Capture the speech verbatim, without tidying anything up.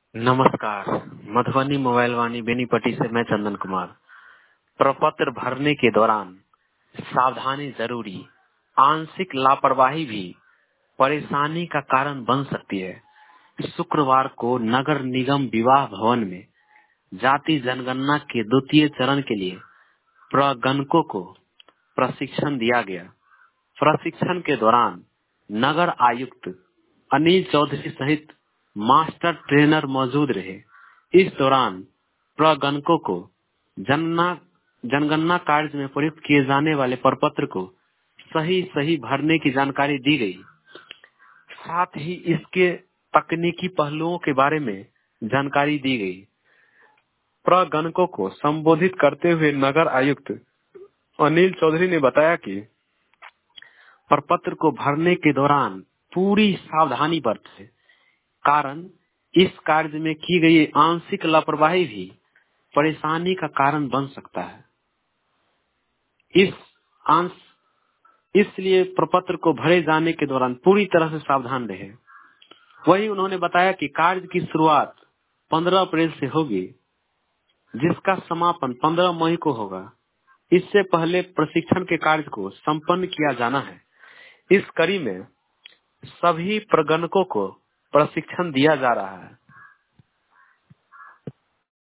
नमस्कार। मधुबनी मोबाइल वाणी बेनीपट्टी से मैं चंदन कुमार। प्रपत्र भरने के दौरान सावधानी जरूरी। आंशिक लापरवाही भी परेशानी का कारण बन सकती है। शुक्रवार को नगर निगम विवाह भवन में जाति जनगणना के द्वितीय चरण के लिए प्रगणकों को प्रशिक्षण दिया गया। प्रशिक्षण के दौरान नगर आयुक्त अनिल चौधरी सहित मास्टर ट्रेनर मौजूद रहे। इस दौरान प्रगणकों को जनना जनगणना कार्य में प्रयुक्त किए जाने वाले प्रपत्र को सही सही भरने की जानकारी दी गई। साथ ही इसके तकनीकी पहलुओं के बारे में जानकारी दी गई। प्रगणकों को संबोधित करते हुए नगर आयुक्त अनिल चौधरी ने बताया कि प्रपत्र को भरने के दौरान पूरी सावधानी बरतें, कारण इस कार्य में की गई आंशिक लापरवाही भी परेशानी का कारण बन सकता है। इस अंश इसलिए प्रपत्र को भरे जाने के दौरान पूरी तरह से सावधान रहे। वहीं उन्होंने बताया कि कार्य की शुरुआत पंद्रह अप्रैल से होगी, जिसका समापन पंद्रह मई को होगा। इससे पहले प्रशिक्षण के कार्य को संपन्न किया जाना है। इस कड़ी में सभी प्रगणकों को प्रशिक्षण दिया जा रहा है।